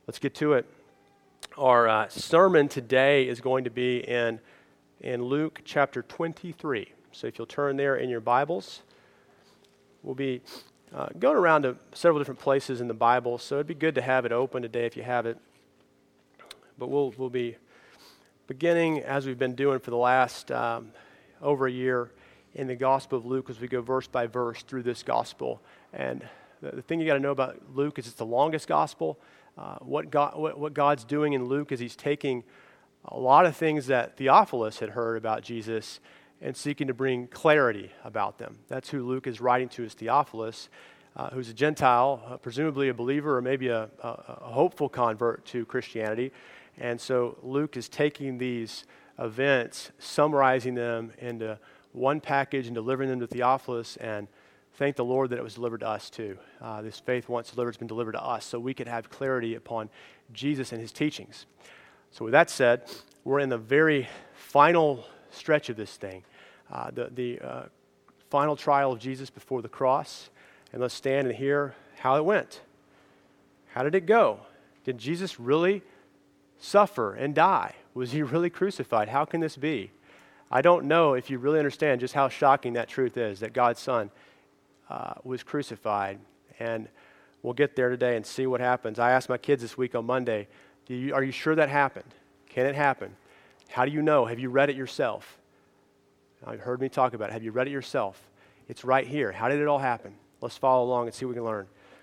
Let's get to it. Our sermon today is going to be in Luke chapter 23. So if you'll turn there in your Bibles, we'll be going around to several different places in the Bible, so it'd be good to have it open today if you have it. But we'll be beginning, as we've been doing for the last over a year, in the Gospel of Luke as we go verse by verse through this Gospel. And the thing you got to know about Luke is it's the longest Gospel. What God's doing in Luke is he's taking a lot of things that Theophilus had heard about Jesus and seeking to bring clarity about them. That's who Luke is writing to, is Theophilus, who's a Gentile, presumably a believer or maybe a hopeful convert to Christianity. And so Luke is taking these events, summarizing them into one package and delivering them to Theophilus, and thank the Lord that it was delivered to us too. This faith once delivered has been delivered to us so we could have clarity upon Jesus and his teachings. So with that said, we're in the very final stretch of this thing, the final trial of Jesus before the cross, and let's stand and hear how it went. How did it go? Did Jesus really suffer and die? Was he really crucified? How can this be? I don't know if you really understand just how shocking that truth is, that God's Son was crucified. And we'll get there today and see what happens. I asked my kids this week on Monday, are you sure that happened? Can it happen? How do you know? Have you read it yourself? You've heard me talk about it. Have you read it yourself? It's right here. How did it all happen? Let's follow along and see what we can learn.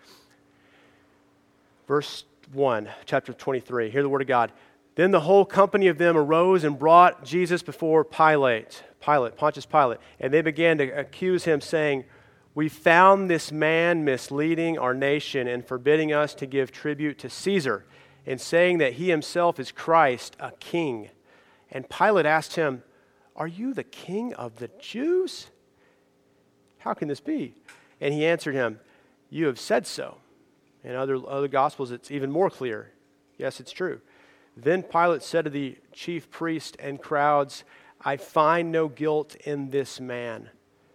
Verse 1, chapter 23. Hear the word of God. Then the whole company of them arose and brought Jesus before Pontius Pilate, and they began to accuse him, saying, "We found this man misleading our nation and forbidding us to give tribute to Caesar, and saying that he himself is Christ, a king." And Pilate asked him, "Are you the king of the Jews?" How can this be? And he answered him, "You have said so." In other Gospels, it's even more clear. Yes, it's true. Then Pilate said to the chief priests and crowds, "I find no guilt in this man."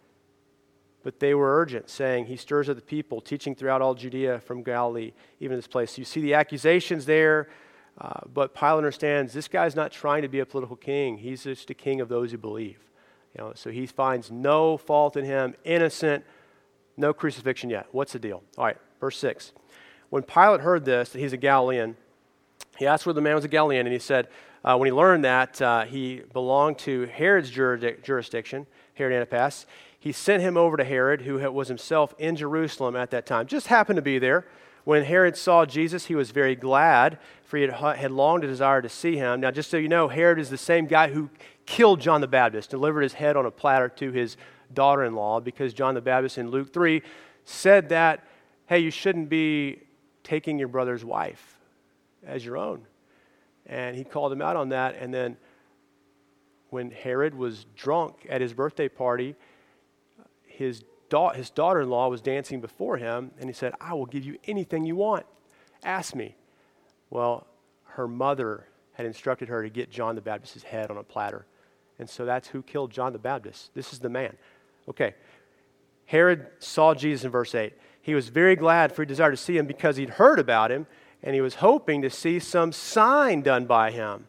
But they were urgent, saying, "He stirs up the people, teaching throughout all Judea from Galilee, even this place." So you see the accusations there, but Pilate understands this guy's not trying to be a political king. He's just a king of those who believe. So he finds no fault in him, innocent, no crucifixion yet. What's the deal? All right, verse 6. When Pilate heard this, that he's a Galilean, he asked whether the man was a Galilean, and he said, when he learned that he belonged to Herod's jurisdiction, Herod Antipas, he sent him over to Herod, who was himself in Jerusalem at that time. Just happened to be there. When Herod saw Jesus, he was very glad, for he had long desired to see him. Now, just so you know, Herod is the same guy who killed John the Baptist, delivered his head on a platter to his daughter-in-law, because John the Baptist in Luke 3 said that, hey, you shouldn't be taking your brother's wife as your own. And he called him out on that. And then when Herod was drunk at his birthday party, his daughter-in-law was dancing before him, and he said, "I will give you anything you want. Ask me." Well, her mother had instructed her to get John the Baptist's head on a platter. And so that's who killed John the Baptist. This is the man. Okay. Herod saw Jesus in verse 8. He was very glad, for he desired to see him because he'd heard about him, and he was hoping to see some sign done by him.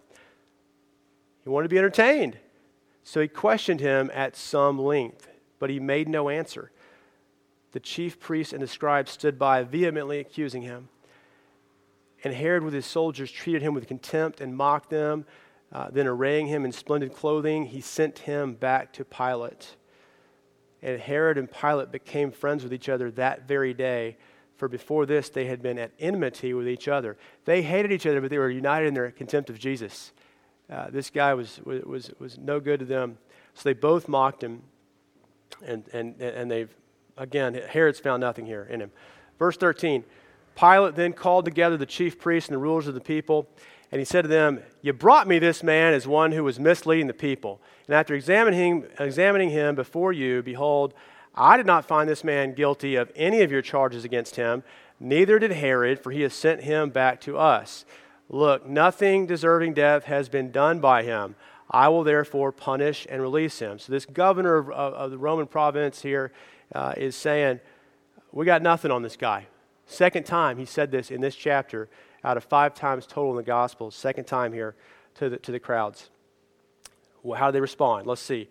He wanted to be entertained. So he questioned him at some length, but he made no answer. The chief priests and the scribes stood by, vehemently accusing him. And Herod with his soldiers treated him with contempt and mocked them. Then arraying him in splendid clothing, he sent him back to Pilate. And Herod and Pilate became friends with each other that very day, for before this they had been at enmity with each other. They hated each other, but they were united in their contempt of Jesus. This guy was no good to them, so they both mocked him. And they've, again, Herod's found nothing here in him. Verse 13, Pilate then called together the chief priests and the rulers of the people, and he said to them, "You brought me this man as one who was misleading the people. And after examining him before you, behold, I did not find this man guilty of any of your charges against him, neither did Herod, for he has sent him back to us. Look, nothing deserving death has been done by him. I will therefore punish and release him." So this governor of the Roman province here is saying, we got nothing on this guy. Second time he said this in this chapter, out of 5 times total in the Gospels, second time here to the crowds. Well, how do they respond? Let's see.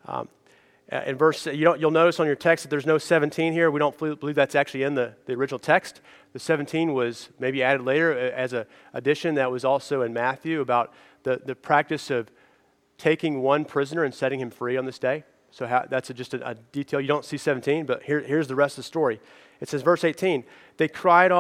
In verse, you'll notice on your text that there's no 17 here. We don't believe that's actually in the original text. The 17 was maybe added later as an addition that was also in Matthew about the practice of taking one prisoner and setting him free on this day. So that's just a detail. You don't see 17, but here's the rest of the story. It says, verse 18, they cried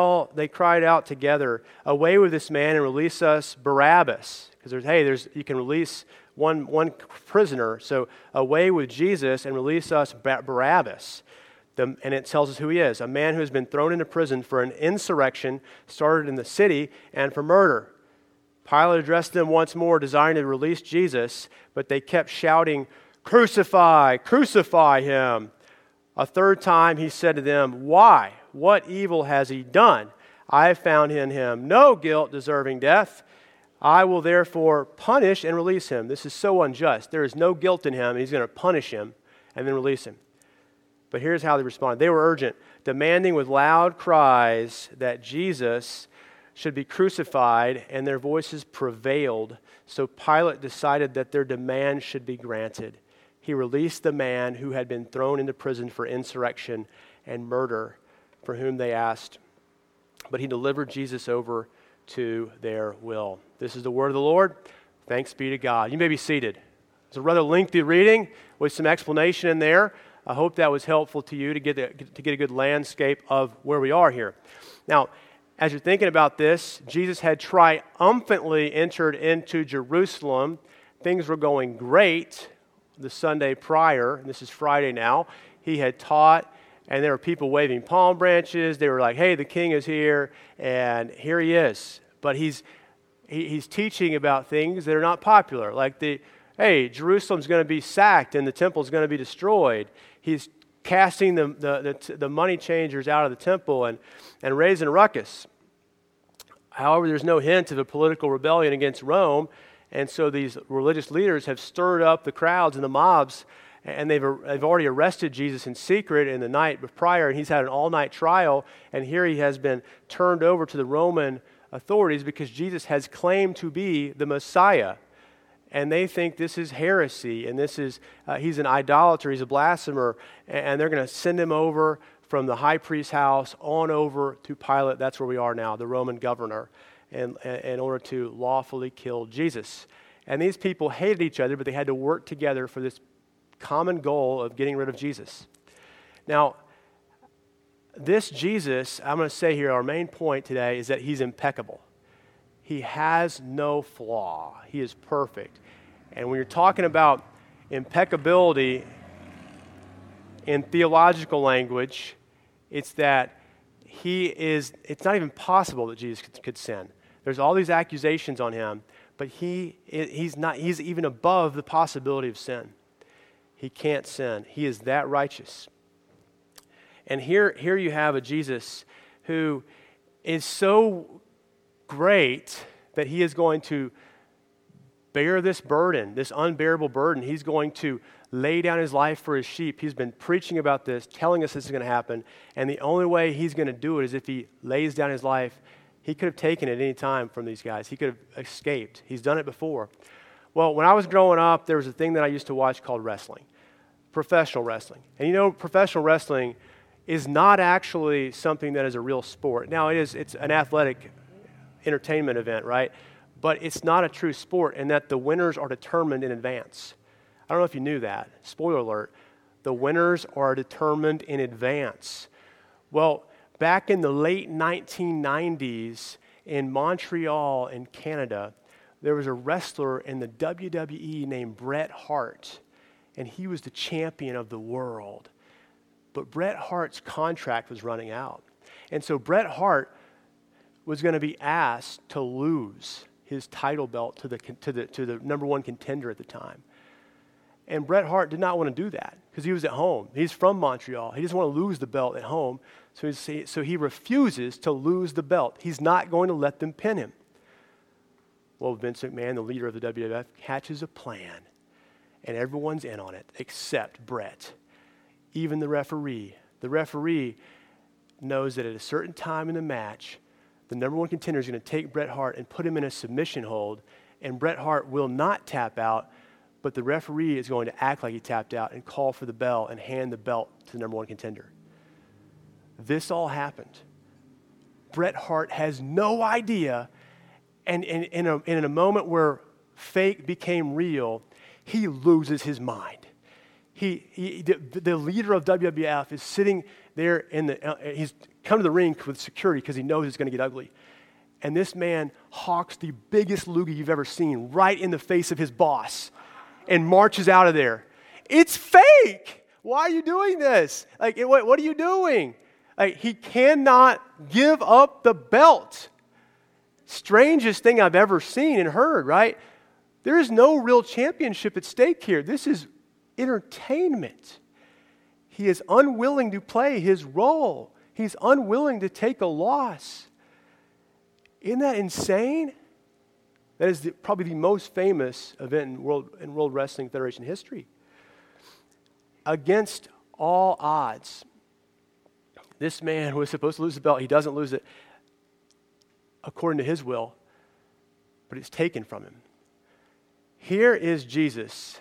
out together, away with this man and release us Barabbas. Because you can release one prisoner. So away with Jesus and release us Barabbas. And it tells us who he is, a man who has been thrown into prison for an insurrection started in the city and for murder. Pilate addressed them once more, desiring to release Jesus, but they kept shouting, "Crucify, crucify him." A third time he said to them, "Why? What evil has he done? I have found in him no guilt deserving death. I will therefore punish and release him." This is so unjust. There is no guilt in him, and he's going to punish him and then release him. But here's how they responded. They were urgent, demanding with loud cries that Jesus should be crucified, and their voices prevailed. So Pilate decided that their demand should be granted. He released the man who had been thrown into prison for insurrection and murder, for whom they asked. But he delivered Jesus over to their will. This is the word of the Lord. Thanks be to God. You may be seated. It's a rather lengthy reading with some explanation in there. I hope that was helpful to you to get a good landscape of where we are here. Now, as you're thinking about this, Jesus had triumphantly entered into Jerusalem. Things were going great the Sunday prior, and this is Friday now. He had taught, and there were people waving palm branches. They were like, "Hey, the king is here," and here he is. But he's teaching about things that are not popular, like hey, Jerusalem's going to be sacked and the temple's going to be destroyed. He's casting the money changers out of the temple and raising a ruckus. However, there's no hint of a political rebellion against Rome, and so these religious leaders have stirred up the crowds and the mobs, and they've already arrested Jesus in secret in the night prior, and he's had an all-night trial, and here he has been turned over to the Roman authorities because Jesus has claimed to be the Messiah. And they think this is heresy, and he's an idolater, he's a blasphemer, and they're going to send him over from the high priest's house on over to Pilate. That's where we are now, the Roman governor, in order to lawfully kill Jesus. And these people hated each other, but they had to work together for this common goal of getting rid of Jesus. Now, this Jesus, I'm going to say here, our main point today is that he's impeccable. He has no flaw. He is perfect. And when you're talking about impeccability in theological language, it's that it's not even possible that Jesus could sin. There's all these accusations on him, but he's even above the possibility of sin. He can't sin. He is that righteous. And here you have a Jesus who is so great that he is going to bear this burden, this unbearable burden. He's going to lay down his life for his sheep. He's been preaching about this, telling us this is going to happen, and the only way he's going to do it is if he lays down his life. He could have taken it any time from these guys. He could have escaped. He's done it before. Well, when I was growing up, there was a thing that I used to watch called wrestling, professional wrestling. And professional wrestling is not actually something that is a real sport. Now, it's an athletic entertainment event, right? But it's not a true sport in that the winners are determined in advance. I don't know if you knew that. Spoiler alert. The winners are determined in advance. Well, back in the late 1990s in Montreal in Canada, there was a wrestler in the WWE named Bret Hart, and he was the champion of the world. But Bret Hart's contract was running out. And so Bret Hart was going to be asked to lose his title belt to the number one contender at the time. And Bret Hart did not want to do that because he was at home. He's from Montreal. He doesn't want to lose the belt at home. So he refuses to lose the belt. He's not going to let them pin him. Well, Vince McMahon, the leader of the WWF, hatches a plan. And everyone's in on it except Bret. Even the referee. The referee knows that at a certain time in the match, the number one contender is going to take Bret Hart and put him in a submission hold, and Bret Hart will not tap out, but the referee is going to act like he tapped out and call for the bell and hand the belt to the number one contender. This all happened. Bret Hart has no idea, and in a moment where fake became real, he loses his mind. The leader of WWF is sitting there he's come to the ring with security because he knows it's going to get ugly. And this man hawks the biggest loogie you've ever seen right in the face of his boss and marches out of there. It's fake. Why are you doing this? Like, what are you doing? Like, he cannot give up the belt. Strangest thing I've ever seen and heard, right? There is no real championship at stake here. This is entertainment. He is unwilling to play his role. He's unwilling to take a loss. Isn't that insane? That is probably the most famous event in World Wrestling Federation history. Against all odds, this man was supposed to lose the belt. He doesn't lose it according to his will, but it's taken from him. Here is Jesus.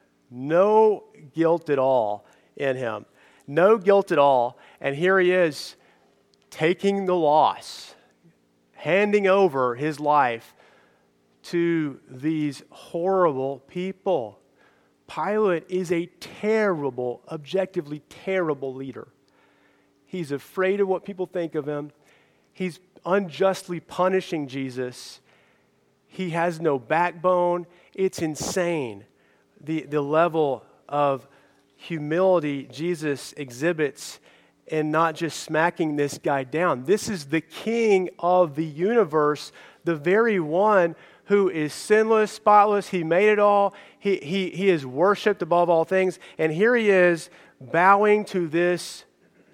No guilt at all in him. No guilt at all. And here he is taking the loss, handing over his life to these horrible people. Pilate is a terrible, objectively terrible leader. He's afraid of what people think of him. He's unjustly punishing Jesus. He has no backbone. It's insane. The level of humility Jesus exhibits in not just smacking this guy down. This is the king of the universe, the very one who is sinless, spotless. He made it all. He is worshipped above all things. And here he is bowing to this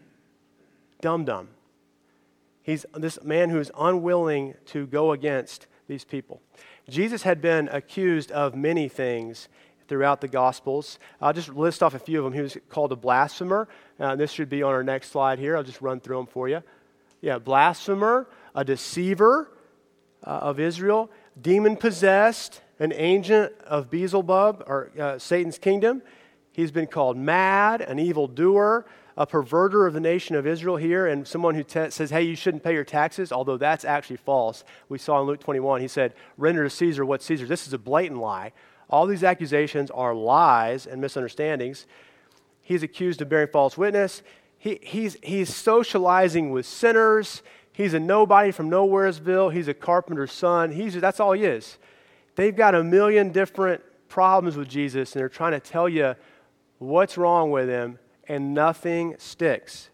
dum-dum. He's this man who is unwilling to go against these people. Jesus had been accused of many things throughout the Gospels. I'll just list off a few of them. He was called a blasphemer. This should be on our next slide here. I'll just run through them for you. Yeah, blasphemer, a deceiver of Israel, demon-possessed, an agent of Beelzebub, or Satan's kingdom. He's been called mad, an evildoer, a perverter of the nation of Israel here, and someone who says, hey, you shouldn't pay your taxes, although that's actually false. We saw in Luke 21, he said, render to Caesar what's Caesar. This is a blatant lie. All these accusations are lies and misunderstandings. He's accused of bearing false witness. He's socializing with sinners. He's a nobody from Nowheresville. He's a carpenter's son. That's all he is. They've got a million different problems with Jesus, and they're trying to tell you what's wrong with him, and nothing sticks.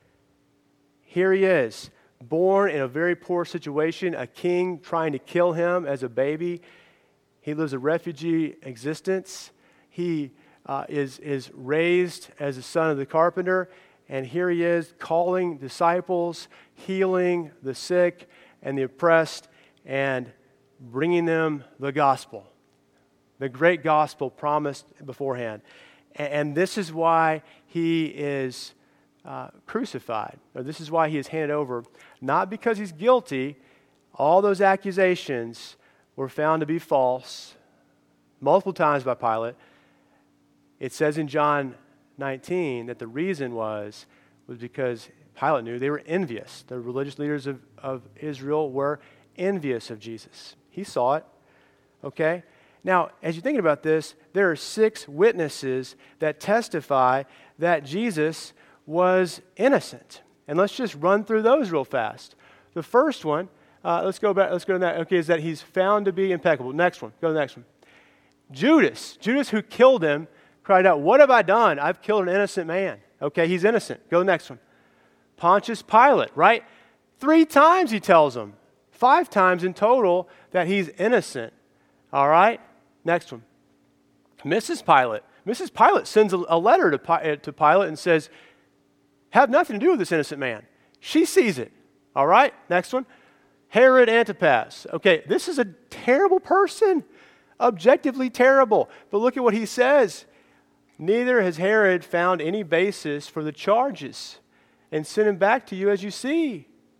Here he is, born in a very poor situation, a king trying to kill him as a baby. He lives a refugee existence. He is raised as a son of the carpenter, and here he is calling disciples, healing the sick and the oppressed, and bringing them the gospel, the great gospel promised beforehand. And this is why he is crucified, or this is why he is handed over, not because he's guilty. All those accusations were found to be false multiple times by Pilate. It says in John 19 that the reason was because Pilate knew they were envious. The religious leaders of Israel were envious of Jesus. He saw it, okay? Now, as you're thinking about this, there are 6 witnesses that testify that Jesus was innocent. And let's just run through those real fast. The first one, let's go to that, okay, is that he's found to be impeccable. Next one, go to the next one. Judas, who killed him, cried out, what have I done? I've killed an innocent man. Okay, he's innocent. Go to the next one. Pontius Pilate, right? 3 times he tells them, 5 times in total, that he's innocent. All right? Next one. Mrs. Pilate sends a letter to Pilate and says, have nothing to do with this innocent man. She sees it. All right? Next one. Herod Antipas. Okay, this is a terrible person. Objectively terrible. But look at what he says. Neither has Herod found any basis for the charges, and sent him back to you as you see.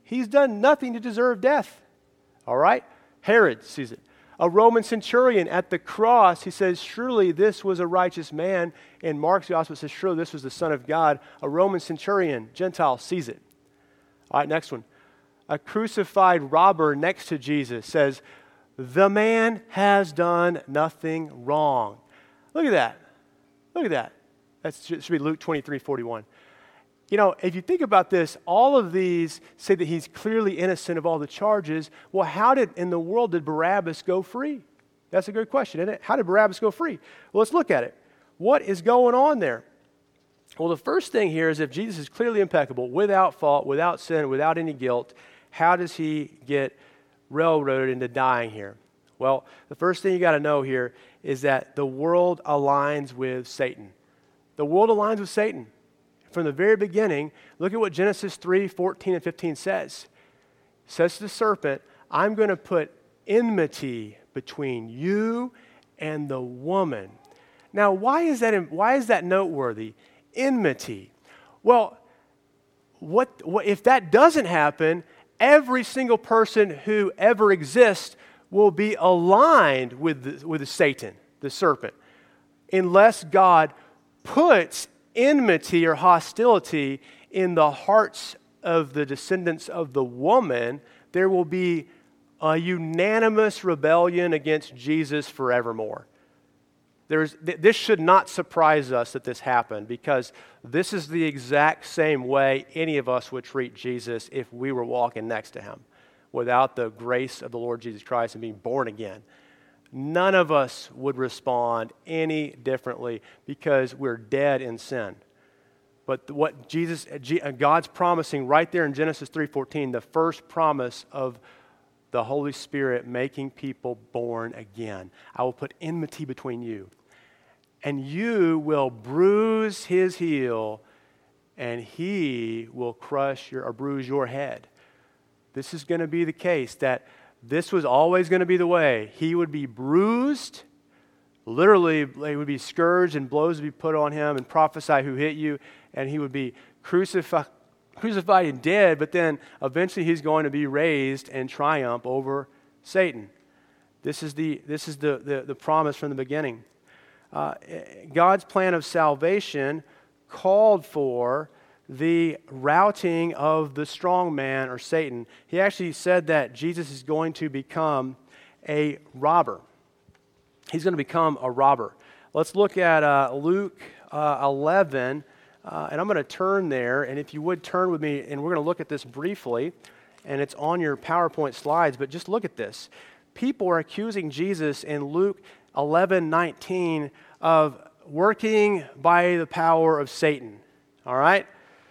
He's done nothing to deserve death. All right? Herod sees it. A Roman centurion at the cross, he says, surely this was a righteous man. In Mark's gospel, it says, surely this was the Son of God. A Roman centurion, Gentile, sees it. All right, next one. A crucified robber next to Jesus says, the man has done nothing wrong. Look at that. Look at that. That should be Luke 23:41. You know, if you think about this, all of these say that he's clearly innocent of all the charges. Well, how in the world did Barabbas go free? That's a good question, isn't it? How did Barabbas go free? Well, let's look at it. What is going on there? Well, the first thing here is if Jesus is clearly impeccable, without fault, without sin, without any guilt, how does he get railroaded into dying here? Well, the first thing you got to know here is that the world aligns with Satan. The world aligns with Satan. From the very beginning, look at what Genesis 3:14 and 15 says. It says to the serpent, I'm going to put enmity between you and the woman. Now, why is that noteworthy? Enmity. Well, what if that doesn't happen, every single person who ever exists will be aligned with Satan, the serpent, unless God puts enmity or hostility in the hearts of the descendants of the woman. There will be a unanimous rebellion against Jesus forevermore. This should not surprise us that this happened, because this is the exact same way any of us would treat Jesus if we were walking next to him without the grace of the Lord Jesus Christ and being born again. None of us would respond any differently because we're dead in sin. But what God's promising right there in Genesis 3:14, the first promise of the Holy Spirit making people born again. I will put enmity between you, and you will bruise his heel, and he will crush or bruise your head. This is going to be the case, that this was always going to be the way. He would be bruised, literally, they would be scourged and blows would be put on him and prophesy who hit you, and he would be crucified and dead, but then eventually he's going to be raised and triumph over Satan. This is the promise from the beginning. God's plan of salvation called for the routing of the strong man or Satan. He actually said that Jesus is going to become a robber. He's going to become a robber. Let's look at Luke 11, and I'm going to turn there, and if you would turn with me, and we're going to look at this briefly, and it's on your PowerPoint slides, but just look at this. People are accusing Jesus in Luke 11:19 of working by the power of Satan. All right?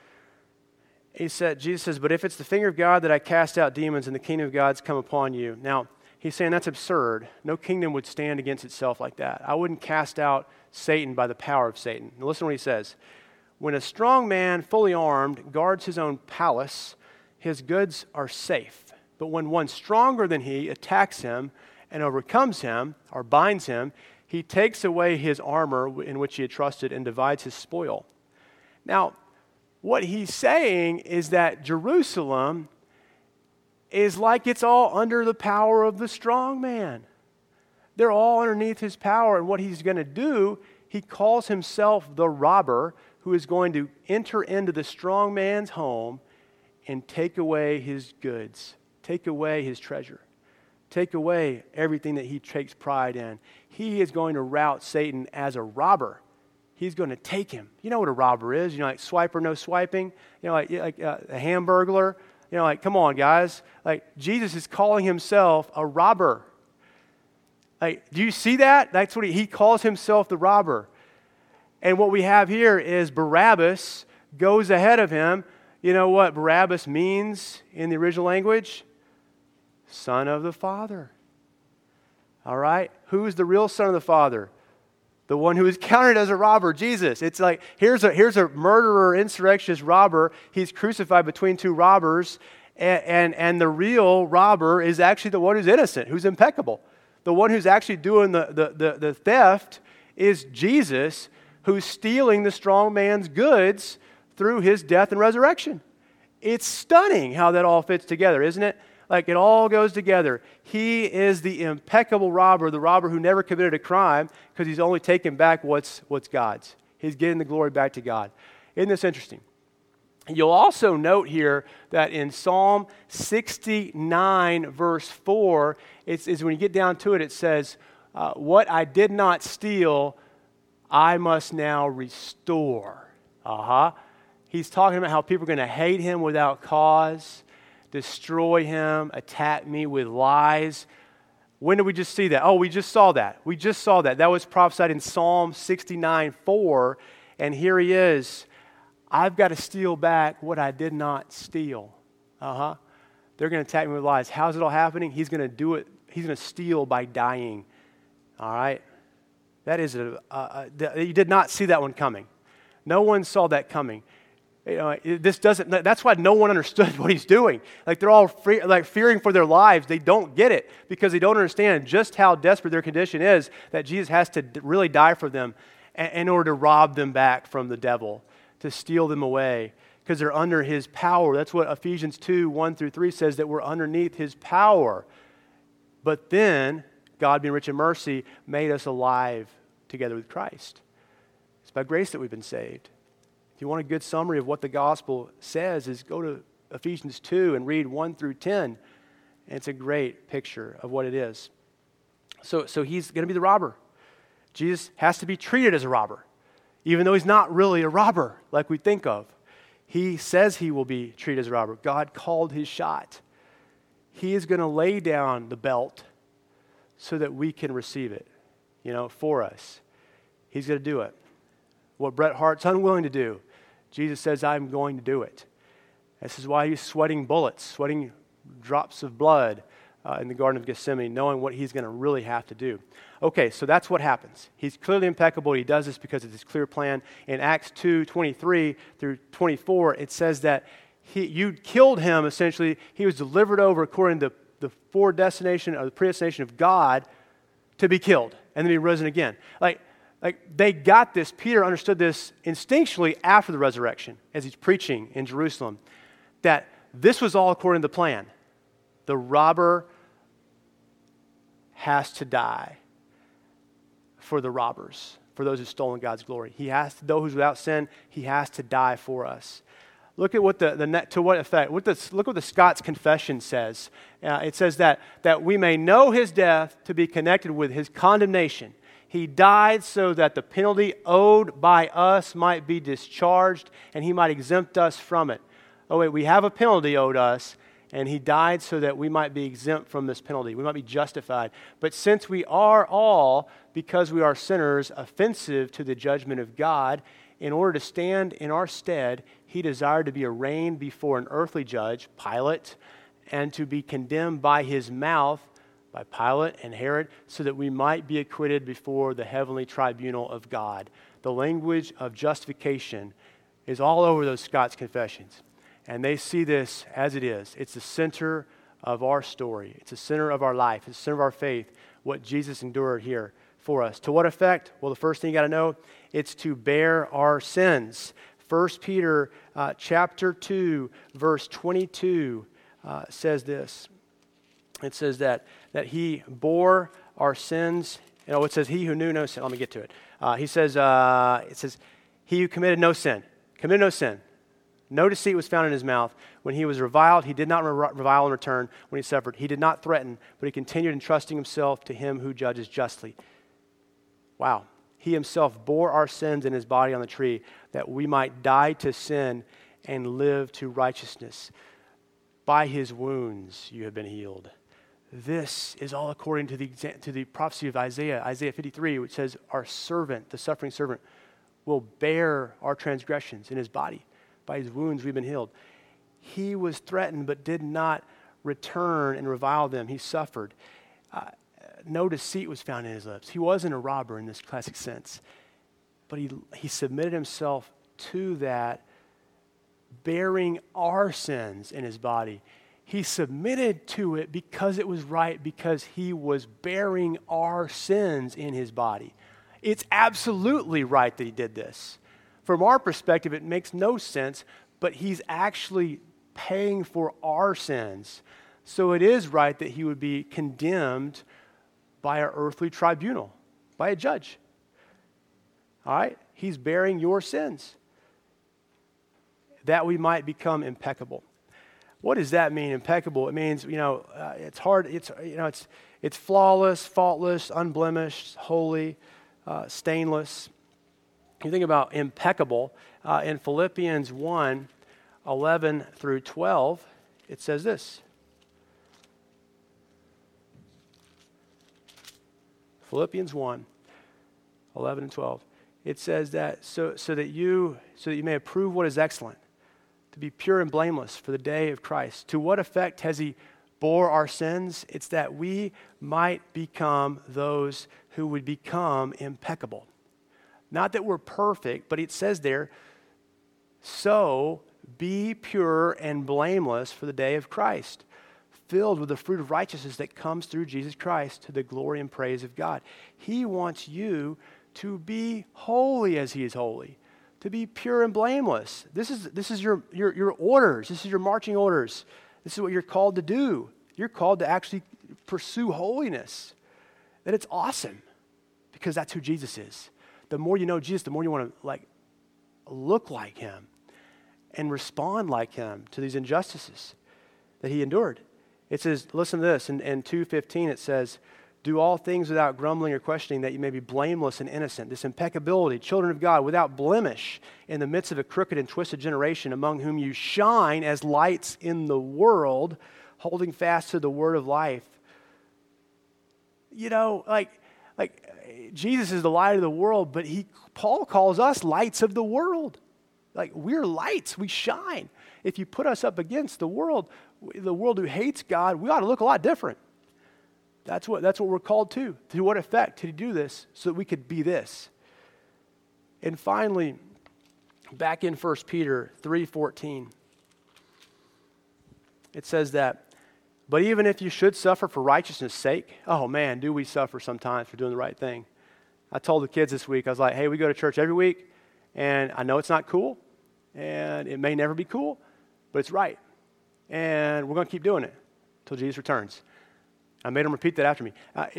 Jesus says, but if it's the finger of God that I cast out demons and the kingdom of God's come upon you. Now, he's saying that's absurd. No kingdom would stand against itself like that. I wouldn't cast out Satan by the power of Satan. Now listen to what he says. When a strong man, fully armed, guards his own palace, his goods are safe. But when one stronger than he attacks him and overcomes him or binds him, he takes away his armor in which he had trusted and divides his spoil. Now, what he's saying is that Jerusalem is like it's all under the power of the strong man. They're all underneath his power, and what he's going to do, he calls himself the robber who is going to enter into the strong man's home and take away his goods, take away his treasure, take away everything that he takes pride in. He is going to rout Satan as a robber. He's going to take him. You know what a robber is. You know, like swiper, no swiping. You know, like a hamburglar. You know, like, come on, guys. Like, Jesus is calling himself a robber. Like, do you see that? That's what he calls himself, the robber. And what we have here is Barabbas goes ahead of him. You know what Barabbas means in the original language? Son of the Father. All right? Who is the real son of the Father? The one who is counted as a robber, Jesus. It's like, here's a murderer, insurrectionist robber. He's crucified between two robbers, and the real robber is actually the one who's innocent, who's impeccable. The one who's actually doing the theft is Jesus, who's stealing the strong man's goods through his death and resurrection. It's stunning how that all fits together, isn't it? Like it all goes together. He is the impeccable robber, the robber who never committed a crime because he's only taking back what's God's. He's getting the glory back to God. Isn't this interesting? You'll also note here that in Psalm 69, verse 4, it's when you get down to it, it says, what I did not steal, I must now restore. He's talking about how people are going to hate him without cause, destroy him, attack me with lies. When did we just see that? Oh, we just saw that. We just saw that. That was prophesied in Psalm 69, 4. And here he is. I've got to steal back what I did not steal. They're going to attack me with lies. How's it all happening? He's going to do it. He's going to steal by dying. All right? That is you did not see that one coming. No one saw that coming. That's why no one understood what he's doing. Like they're all fearing for their lives. They don't get it because they don't understand just how desperate their condition is that Jesus has to really die for them in order to rob them back from the devil, to steal them away because they're under his power. That's what Ephesians 2, 1 through 3 says, that we're underneath his power. But then, God being rich in mercy, made us alive together with Christ. It's by grace that we've been saved. If you want a good summary of what the gospel says, is go to Ephesians 2 and read 1 through 10. And it's a great picture of what it is. So he's going to be the robber. Jesus has to be treated as a robber, even though he's not really a robber like we think of. He says he will be treated as a robber. God called his shot. He is going to lay down the belt so that we can receive it, for us. He's going to do it. What Bret Hart's unwilling to do, Jesus says, I'm going to do it. This is why he's sweating bullets, sweating drops of blood in the Garden of Gethsemane, knowing what he's going to really have to do. Okay, so that's what happens. He's clearly impeccable. He does this because of his clear plan. In Acts 2, 23 through 24, it says that you killed him, essentially. He was delivered over according to the predestination of God to be killed and then be risen again. Like they got this, Peter understood this instinctually after the resurrection as he's preaching in Jerusalem, that this was all according to the plan. The robber has to die for the robbers, for those who've stolen God's glory. He has to, those without sin, he has to die for us. Look at what to what effect. Look what the Scots Confession says. It says that we may know his death to be connected with his condemnation. He died so that the penalty owed by us might be discharged and he might exempt us from it. Oh wait, we have a penalty owed us, and he died so that we might be exempt from this penalty. We might be justified. But since we are all, because we are sinners, offensive to the judgment of God, in order to stand in our stead, he desired to be arraigned before an earthly judge, Pilate, and to be condemned by his mouth, by Pilate and Herod, so that we might be acquitted before the heavenly tribunal of God. The language of justification is all over those Scots Confessions. And they see this as it is. It's the center of our story. It's the center of our life. It's the center of our faith, what Jesus endured here for us. To what effect? Well, the first thing you got to know, it's to bear our sins. 1 Peter chapter 2, verse 22 says this. It says that he bore our sins. It says he who knew no sin. Let me get to it. It says, he who committed no sin. Committed no sin. No deceit was found in his mouth. When he was reviled, he did not revile in return. When he suffered, he did not threaten, but he continued entrusting himself to him who judges justly. Wow. He himself bore our sins in his body on the tree, that we might die to sin and live to righteousness. By his wounds you have been healed. This is all according to the prophecy of Isaiah 53, which says, our servant, the suffering servant, will bear our transgressions in his body. By his wounds we've been healed. He was threatened but did not return and revile them. He suffered. No deceit was found in his lips. He wasn't a robber in this classic sense. But he submitted himself to that, bearing our sins in his body. He submitted to it because it was right, because he was bearing our sins in his body. It's absolutely right that he did this. From our perspective, it makes no sense, but he's actually paying for our sins. So it is right that he would be condemned by an earthly tribunal, by a judge. All right? He's bearing your sins, that we might become impeccable. What does that mean, impeccable? It means, it's hard, it's flawless, faultless, unblemished, holy, stainless. You think about impeccable, in Philippians 1, 11 through 12, it says this. Philippians 1, 11 and 12. It says that so that you may approve what is excellent, to be pure and blameless for the day of Christ. To what effect has he bore our sins? It's that we might become those who would become impeccable. Not that we're perfect, but it says there, so be pure and blameless for the day of Christ, filled with the fruit of righteousness that comes through Jesus Christ to the glory and praise of God. He wants you to be holy as he is holy, to be pure and blameless. This is your orders. This is your marching orders. This is what you're called to do. You're called to actually pursue holiness. And it's awesome because that's who Jesus is. The more you know Jesus, the more you want to look like him and respond like him to these injustices that he endured. It says, listen to this, in 2:15 it says, do all things without grumbling or questioning, that you may be blameless and innocent. This impeccability, children of God, without blemish in the midst of a crooked and twisted generation, among whom you shine as lights in the world, holding fast to the word of life. Jesus is the light of the world, but Paul calls us lights of the world. We're lights, we shine. If you put us up against the world who hates God, we ought to look a lot different. That's what we're called to. To what effect did he do this? So that we could be this. And finally, back in 1 Peter 3:14, it says that, but even if you should suffer for righteousness' sake, oh man, do we suffer sometimes for doing the right thing. I told the kids this week, I was like, hey, we go to church every week, and I know it's not cool, and it may never be cool, but it's right. And we're going to keep doing it until Jesus returns. I made them repeat that after me.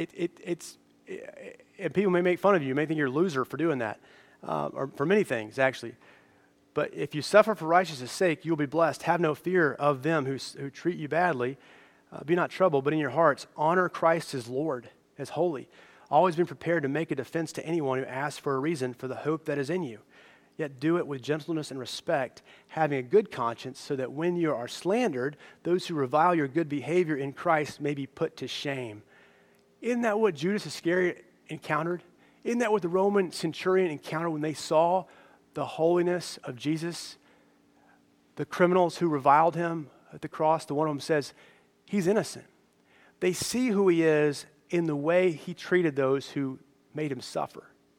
And people may make fun of you. You may think you're a loser for doing that, or for many things, actually. But if you suffer for righteousness' sake, you'll be blessed. Have no fear of them who treat you badly. Be not troubled, but in your hearts, honor Christ as Lord, as holy. Always being prepared to make a defense to anyone who asks for a reason for the hope that is in you. Yet do it with gentleness and respect, having a good conscience, so that when you are slandered, those who revile your good behavior in Christ may be put to shame. Isn't that what Judas Iscariot encountered? Isn't that what the Roman centurion encountered when they saw the holiness of Jesus? The criminals who reviled him at the cross, the one of them says, he's innocent. They see who he is in the way he treated those who made him suffer.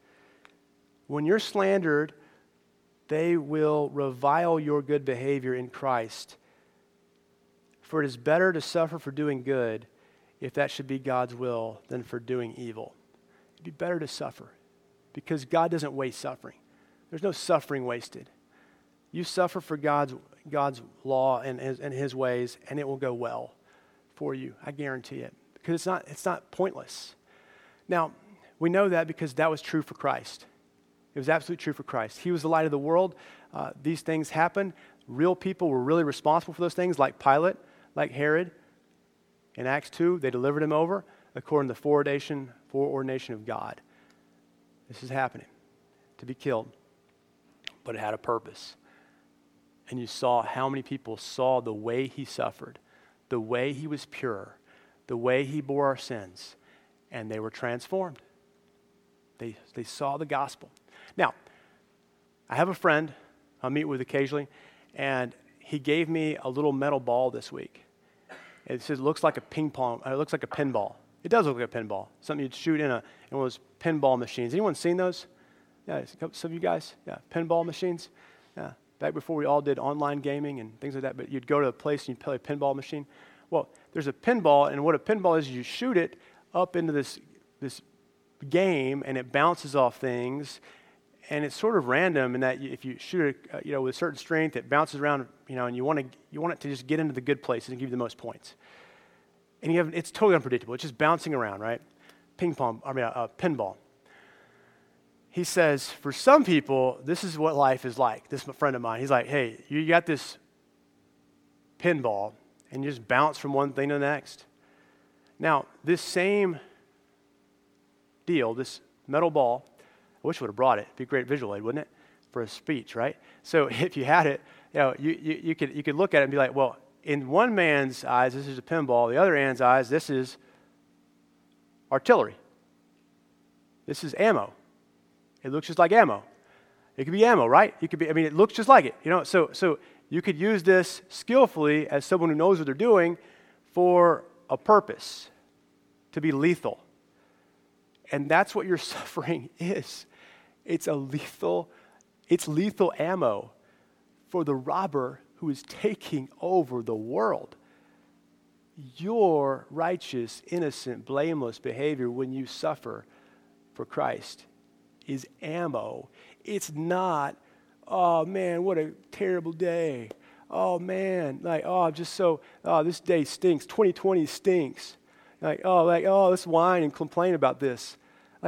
When you're slandered, they will revile your good behavior in Christ. For it is better to suffer for doing good, if that should be God's will, than for doing evil. It'd be better to suffer, because God doesn't waste suffering. There's no suffering wasted. You suffer for God's law and his ways, and it will go well for you. I guarantee it. Because it's not pointless. Now, we know that because that was true for Christ. It was absolutely true for Christ. He was the light of the world. These things happened. Real people were really responsible for those things, like Pilate, like Herod. In Acts 2, they delivered him over according to the foreordination of God. This is happening, to be killed. But it had a purpose. And you saw how many people saw the way he suffered, the way he was pure, the way he bore our sins, and they were transformed. They saw the gospel. Now, I have a friend I meet with occasionally, and he gave me a little metal ball this week. It says it looks like a it looks like a pinball. It does look like a pinball, something you'd shoot in one of those pinball machines. Anyone seen those? Yeah, some of you guys? Yeah, pinball machines. Yeah, back before we all did online gaming and things like that, but you'd go to a place and you'd play a pinball machine. Well, there's a pinball, and what a pinball is you shoot it up into this game, and it bounces off things, And it's sort of random in that if you shoot it, with certain strength, it bounces around, and you want it to just get into the good places and give you the most points. And it's totally unpredictable. It's just bouncing around, right? Pinball. He says, for some people, this is what life is like. This is a friend of mine. He's like, hey, you got this pinball, and you just bounce from one thing to the next. Now, this same deal, this metal ball, I wish I would have brought it. It'd be a great visual aid, wouldn't it? For a speech, right? So if you had it, you could look at it and be like, well, in one man's eyes, this is a pinball. The other man's eyes, this is artillery. This is ammo. It looks just like ammo. It could be ammo, right? It looks just like it. So you could use this skillfully as someone who knows what they're doing for a purpose, to be lethal. And that's what your suffering is. It's lethal ammo for the robber who is taking over the world. Your righteous, innocent, blameless behavior when you suffer for Christ is ammo. It's not, oh man, what a terrible day. Oh man, this day stinks. 2020 stinks. Let's whine and complain about this.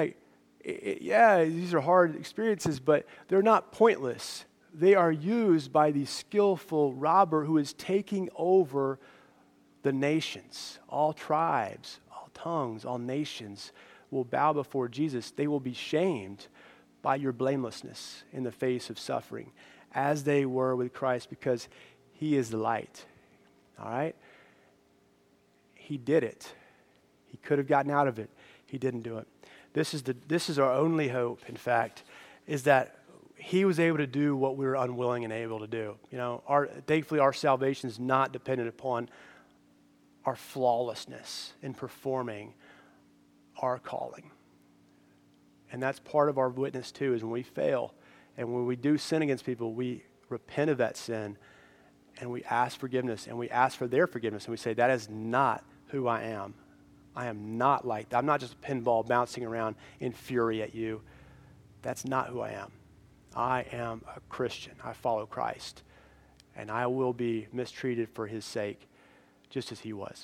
These are hard experiences, but they're not pointless. They are used by the skillful robber who is taking over the nations. All tribes, all tongues, all nations will bow before Jesus. They will be shamed by your blamelessness in the face of suffering, as they were with Christ, because he is the light. All right? He did it. He could have gotten out of it. He didn't do it. This is our only hope, in fact, is that he was able to do what we were unwilling and able to do. Thankfully, our salvation is not dependent upon our flawlessness in performing our calling. And that's part of our witness too, is when we fail and when we do sin against people, we repent of that sin and we ask forgiveness and we ask for their forgiveness and we say, that is not who I am. I am not like that. I'm not just a pinball bouncing around in fury at you. That's not who I am. I am a Christian. I follow Christ. And I will be mistreated for his sake, just as he was.